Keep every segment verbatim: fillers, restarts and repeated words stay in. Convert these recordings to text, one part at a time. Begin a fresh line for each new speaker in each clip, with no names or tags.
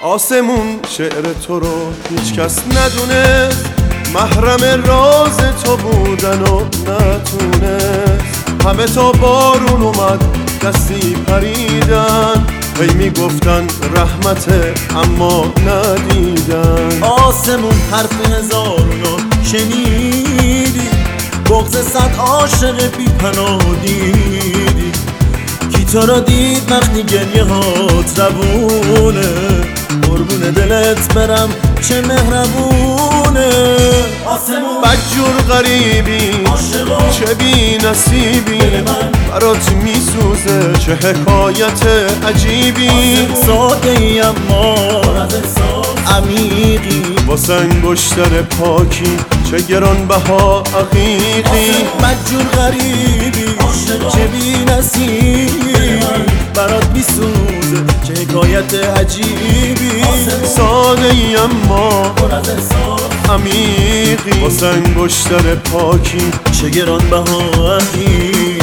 آسمون شعر تو رو هیچ کس ندونست، محرم راز تو بودن و نتونست. همه تا بارون اومد دستی پریدن، هی میگفتن رحمته اما ندیدن.
آسمون حرف هزارونو شنیدی، بغض صد عاشق بی پناه دیدی. کی تو را دید وقتی گریه هات روونه، قربون دلت برم چه مهربونه. آسمون
بدجور غریبی چه بی نصیبی، برات میسوزه چه حکایت عجیبی.
ساده ای اما عمیقی،
واسه انگشتر پاکی چه گرانبها عقیقی.
بدجور غریبی چه بی نصیبی، برات میسوزه چه حکایت عجیبی.
ساده ای اما عمیقی، واسه انگشتر پاکی
چه گرانبها عقیقی.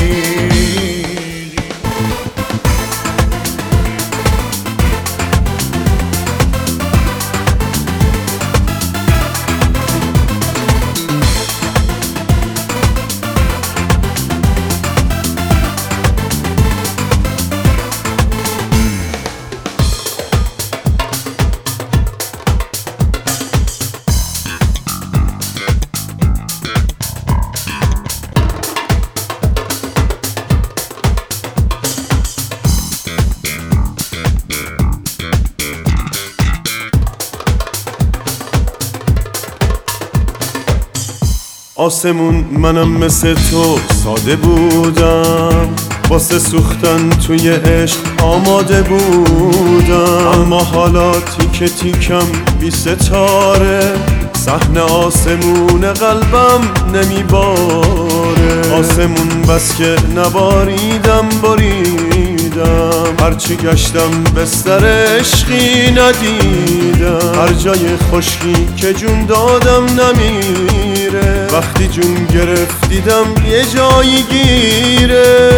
آسمون منم مثل تو ساده بودم، واسه سوختن توی عشق آماده بودم. اما حالا تیکه تیکم بی ستاره، صحن آسمون قلبم نمیباره. آسمون بس که نباریدم باریدم، هرچی گشتم بستر عشقی ندیدم. هر جای خشکی که جون دادم نمیره، وقتی جون گرفت دیدم یه جایی گیره.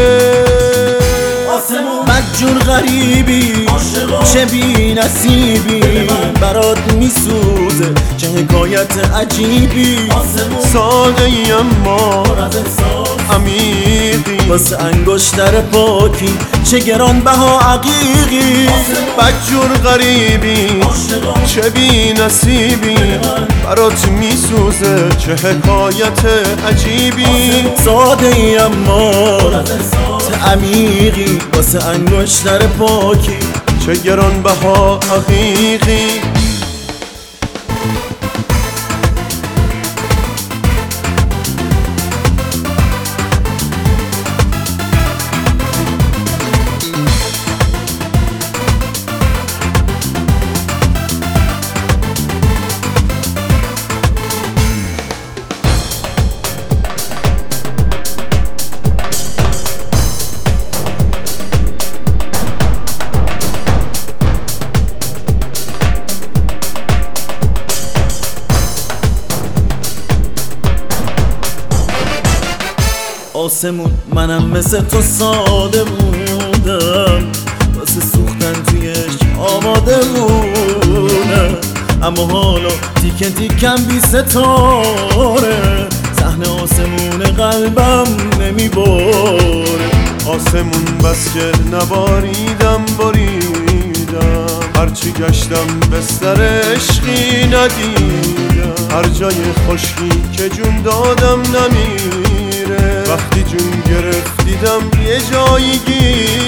بدجور غریبی چه بی نصیبی، برات میسوزه چه حکایت عجیبی.
ساده ای اما عمیقی،
واسه انگشتر پاکی چه گرانبها عقیقی.
بدجور غریبی چه بی نصیبی، برات میسوزه چه حکایت عجیبی.
ساده ای اما عمیقی، واسه انگشتر پاکی
چه گرانبها عقیقی.
آسمون منم مثل تو ساده بودم، واسه سوختن توی عشق آماده بودم. اما حالا تیکه تیکم بی ستاره، صحن آسمون قلبم نمیباره.
آسمون بس که نباریدم باریدم، هرچی گشتم بستر عشقی ندیدم. هر جای خشکی که جون دادم نمیره، وقتی جون گرفت دیدم یه جایی گیر.